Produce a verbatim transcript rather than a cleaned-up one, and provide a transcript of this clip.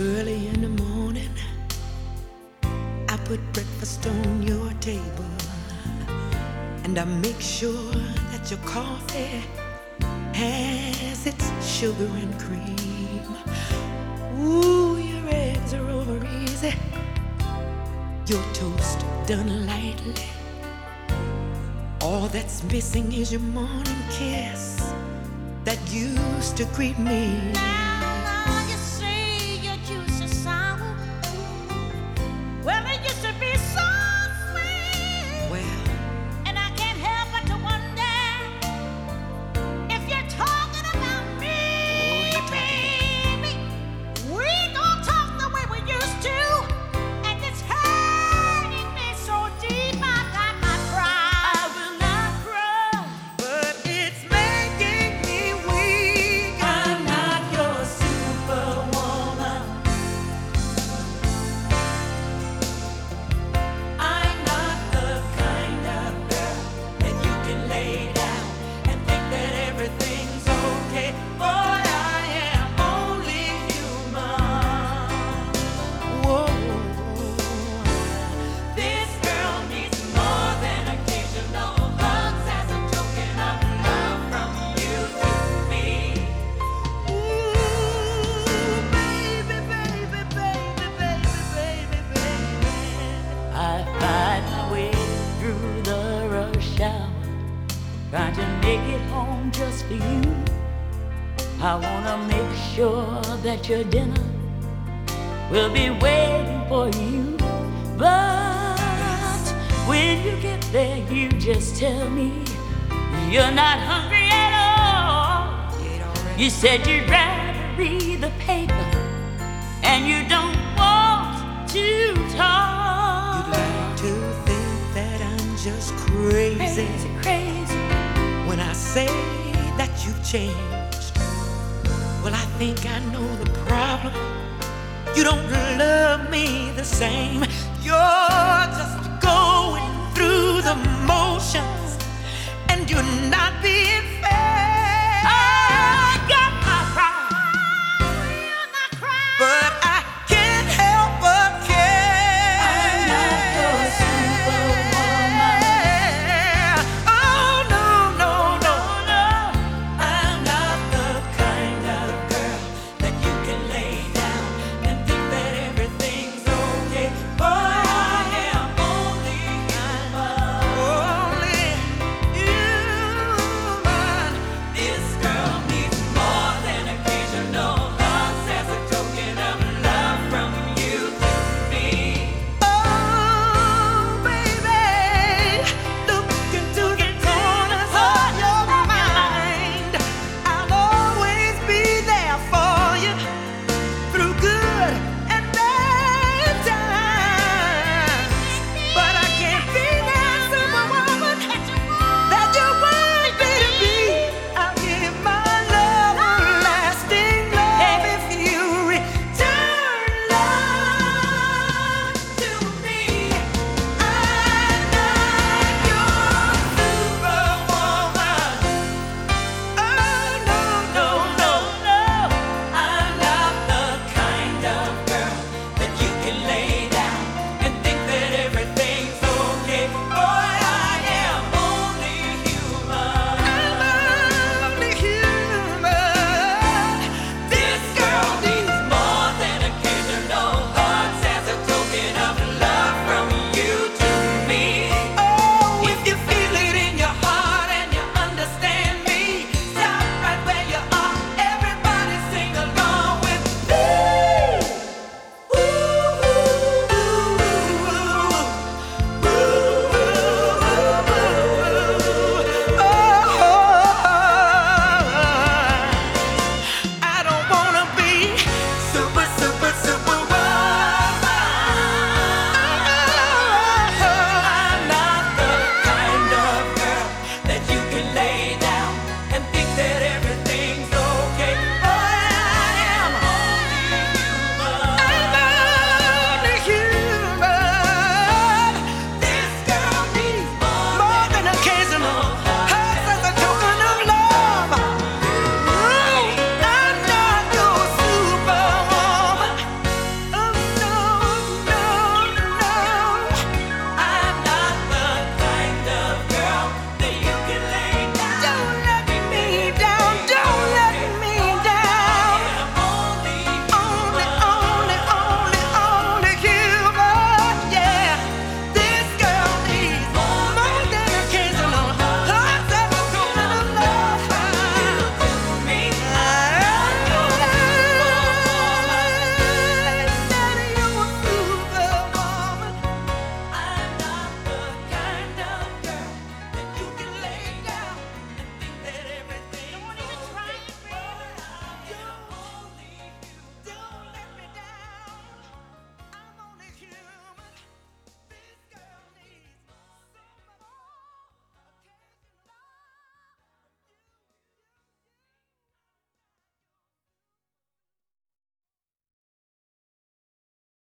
Early in the morning, I put breakfast on your table, and I make sure that your coffee has its sugar and cream. Ooh, your eggs are over easy, your toast done lightly. All that's missing is your morning kiss that used to greet me. Trying to make it home just for you. I wanna make sure that your dinner will be waiting for you. But when you get there, you just tell me you're not hungry at all. You said you'd rather read the paper and you don't want to talk. You'd like to think that I'm just crazy, crazy, crazy. When I say that you've changed. Well, I think I know the problem. You don't love me the same. You're just going through the motions, and you're not being